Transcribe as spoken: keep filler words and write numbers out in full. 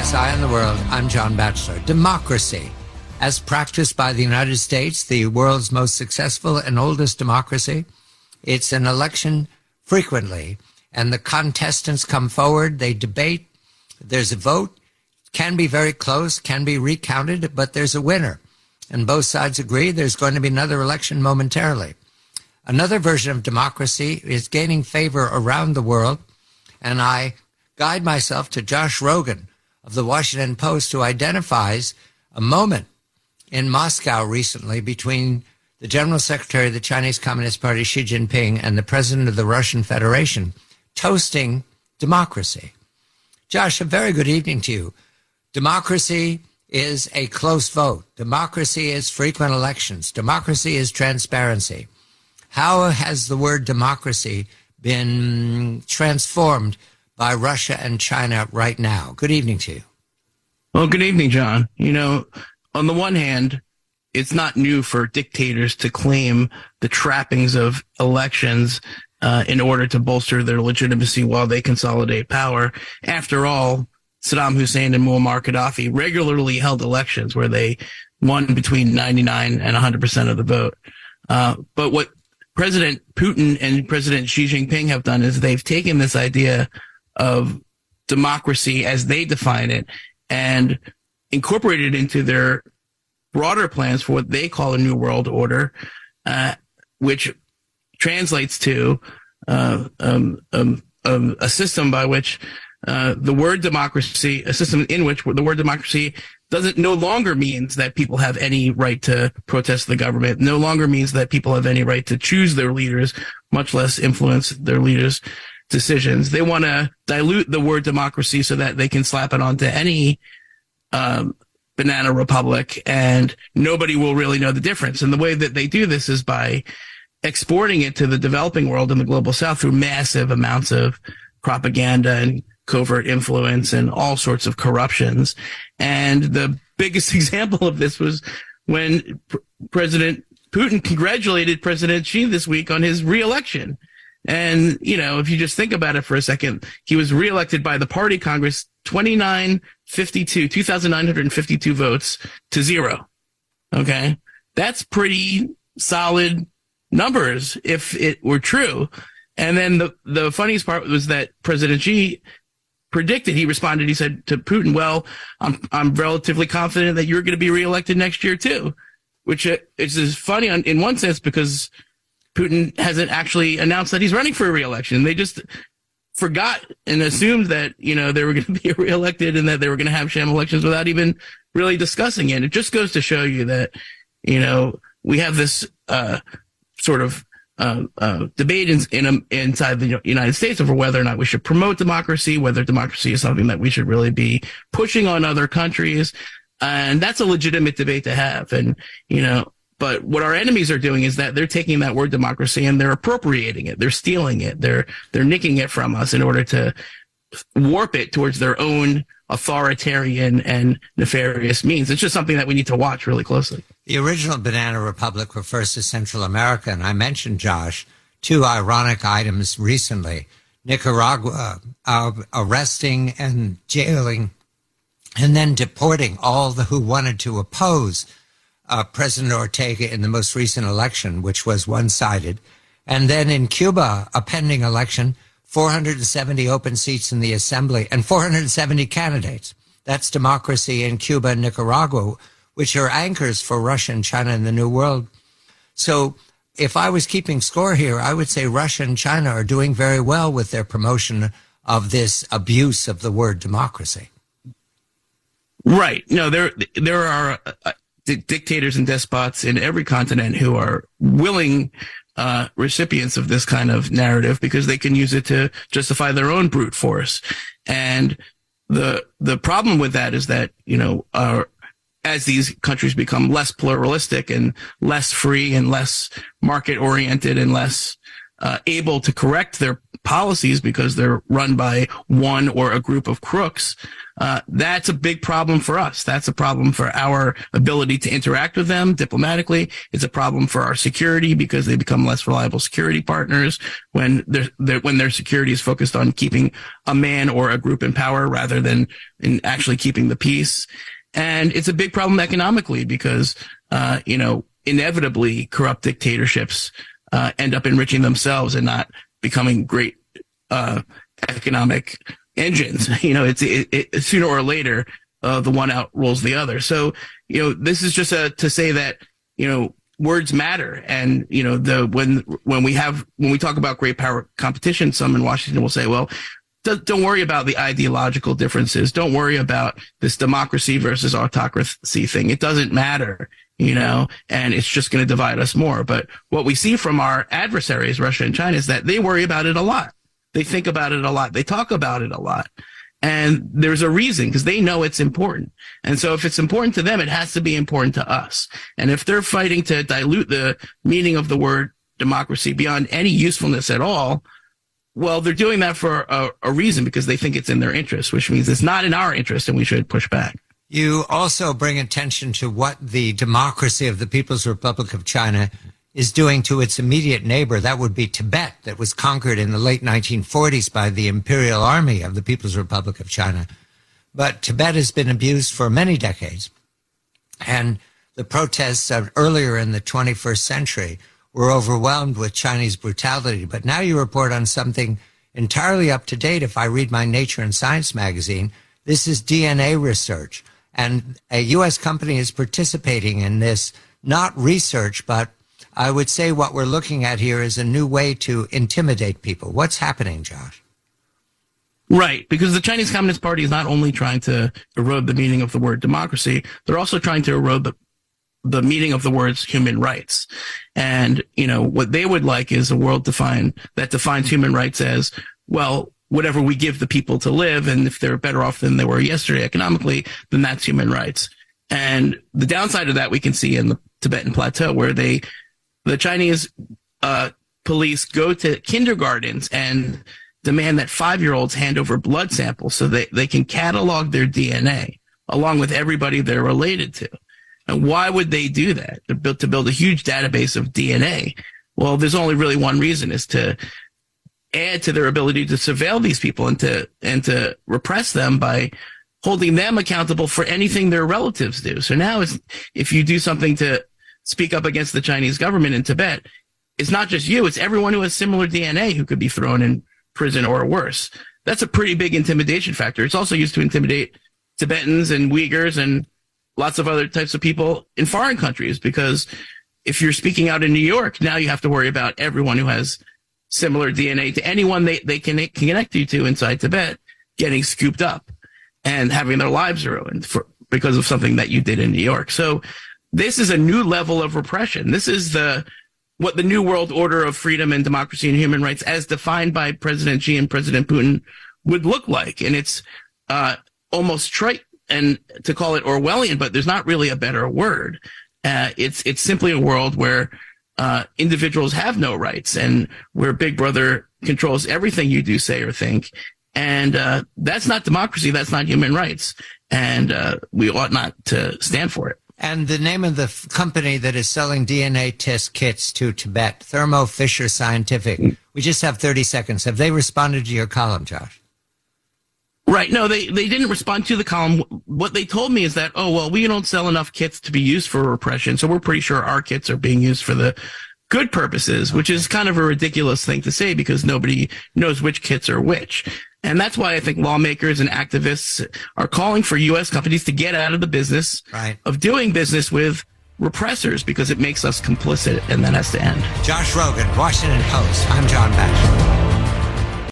Politics, Eye on the World. I'm John Batchelor. Democracy, as practiced by the United States, the world's most successful and oldest democracy. It's an election frequently, and the contestants come forward, they debate, there's a vote, can be very close, can be recounted, but there's a winner. And both sides agree there's going to be another election momentarily. Another version of democracy is gaining favor around the world, and I guide myself to Josh Rogin of the Washington Post, who identifies a moment in Moscow recently between the General Secretary of the Chinese Communist Party, Xi Jinping, and the President of the Russian Federation, toasting democracy. Josh, a very good evening to you. Democracy is a close vote. Democracy is frequent elections. Democracy is transparency. How has the word democracy been transformed by Russia and China right now? Good evening to you. Well, good evening, John. You know, on the one hand, it's not new for dictators to claim the trappings of elections uh, in order to bolster their legitimacy while they consolidate power. After all, Saddam Hussein and Muammar Gaddafi regularly held elections where they won between ninety-nine and one hundred percent of the vote. Uh, but what President Putin and President Xi Jinping have done is they've taken this idea of democracy as they define it and incorporated it into their broader plans for what they call a new world order, uh, which translates to uh, um, um, um, a system by which uh, the word democracy, a system in which the word democracy doesn't no longer means that people have any right to protest the government, no longer means that people have any right to choose their leaders, much less influence their leaders' decisions. They want to dilute the word democracy so that they can slap it onto any um, banana republic, and nobody will really know the difference. And the way that they do this is by exporting it to the developing world and the global south through massive amounts of propaganda and covert influence and all sorts of corruptions. And the biggest example of this was when pr- President Putin congratulated President Xi this week on his reelection. And, you know, if you just think about it for a second, he was reelected by the party Congress twenty-nine fifty-two, two thousand nine hundred fifty-two votes to zero. Okay. That's pretty solid numbers if it were true. And then the, the funniest part was that President Xi predicted, he responded, he said to Putin, well, I'm, I'm relatively confident that you're going to be reelected next year too, which is funny on, in one sense because Putin hasn't actually announced that he's running for a reelection. They just forgot and assumed that, you know, they were going to be reelected and that they were going to have sham elections without even really discussing it. It just goes to show you that, you know, we have this uh, sort of uh, uh, debate in, in, inside the United States over whether or not we should promote democracy, whether democracy is something that we should really be pushing on other countries. And that's a legitimate debate to have. And, you know, but what our enemies are doing is that they're taking that word democracy and they're appropriating it. They're stealing it. They're, they're nicking it from us in order to warp it towards their own authoritarian and nefarious means. It's just something that we need to watch really closely. The original Banana Republic refers to Central America, and I mentioned, Josh, two ironic items recently. Nicaragua uh, arresting and jailing and then deporting all the who wanted to oppose Uh, President Ortega in the most recent election, which was one-sided. And then in Cuba, a pending election, four hundred seventy open seats in the assembly and four hundred seventy candidates. That's democracy in Cuba and Nicaragua, which are anchors for Russia and China in the New World. So if I was keeping score here, I would say Russia and China are doing very well with their promotion of this abuse of the word democracy. Right. No, there, there are uh, dictators and despots in every continent who are willing uh, recipients of this kind of narrative because they can use it to justify their own brute force. And the the problem with that is that, you know, uh, as these countries become less pluralistic and less free and less market oriented and less uh, able to correct their policies because they're run by one or a group of crooks, uh, that's a big problem for us. That's a problem for our ability to interact with them diplomatically. It's a problem for our security because they become less reliable security partners when their when their security is focused on keeping a man or a group in power rather than in actually keeping the peace. And it's a big problem economically because, uh, you know, inevitably corrupt dictatorships uh, end up enriching themselves and not becoming great uh, economic engines. You know, it's it, it, sooner or later, uh, the one outrolls the other. So, you know, this is just a, to say that, you know, words matter. And, you know, the when when we have when we talk about great power competition, some in Washington will say, well, don't worry about the ideological differences. Don't worry about this democracy versus autocracy thing. It doesn't matter, you know, and it's just going to divide us more. But what we see from our adversaries, Russia and China, is that they worry about it a lot. They think about it a lot. They talk about it a lot. And there's a reason, because they know it's important. And so if it's important to them, it has to be important to us. And if they're fighting to dilute the meaning of the word democracy beyond any usefulness at all, well, they're doing that for a, a reason, because they think it's in their interest, which means it's not in our interest and we should push back. You also bring attention to what the democracy of the People's Republic of China is doing to its immediate neighbor. That would be Tibet, that was conquered in the late nineteen forties by the Imperial Army of the People's Republic of China. But Tibet has been abused for many decades. And the protests of earlier in the twenty-first century were overwhelmed with Chinese brutality. But now you report on something entirely up to date. If I read my Nature and Science magazine, this is D N A research. And a U S company is participating in this, not research, but I would say what we're looking at here is a new way to intimidate people. What's happening, Josh? Right, because the Chinese Communist Party is not only trying to erode the meaning of the word democracy, they're also trying to erode the the meaning of the words human rights. And, you know, what they would like is a world define that defines human rights as, well, whatever we give the people to live, and if they're better off than they were yesterday economically, then that's human rights. And the downside of that we can see in the Tibetan Plateau, where they, the Chinese uh, police go to kindergartens and demand that five-year-olds hand over blood samples so that they can catalog their D N A along with everybody they're related to. And why would they do that? To build, to build a huge database of D N A. Well, there's only really one reason, is to add to their ability to surveil these people and to, and to repress them by holding them accountable for anything their relatives do. So now it's, if you do something to speak up against the Chinese government in Tibet, it's not just you, it's everyone who has similar D N A who could be thrown in prison or worse. That's a pretty big intimidation factor. It's also used to intimidate Tibetans and Uyghurs and lots of other types of people in foreign countries, because if you're speaking out in New York, now you have to worry about everyone who has similar D N A to anyone they, they can, can connect you to inside Tibet getting scooped up and having their lives ruined for, because of something that you did in New York. So this is a new level of repression. This is the what the new world order of freedom and democracy and human rights, as defined by President Xi and President Putin, would look like. And it's uh, almost trite and to call it Orwellian, but there's not really a better word. Uh, it's it's simply a world where uh, individuals have no rights, and where Big Brother controls everything you do, say, or think. And uh, that's not democracy. That's not human rights. And uh, we ought not to stand for it. And the name of the f- company that is selling D N A test kits to Tibet, Thermo Fisher Scientific. We just have thirty seconds. Have they responded to your column, Josh? Right. No, they, they didn't respond to the column. What they told me is that, oh, well, we don't sell enough kits to be used for repression, so we're pretty sure our kits are being used for the good purposes, which is kind of a ridiculous thing to say, because nobody knows which kits are which. And that's why I think lawmakers and activists are calling for U S companies to get out of the business right. of doing business with repressors, because it makes us complicit, and that has to end. Josh Rogin, Washington Post. I'm John Batchelor.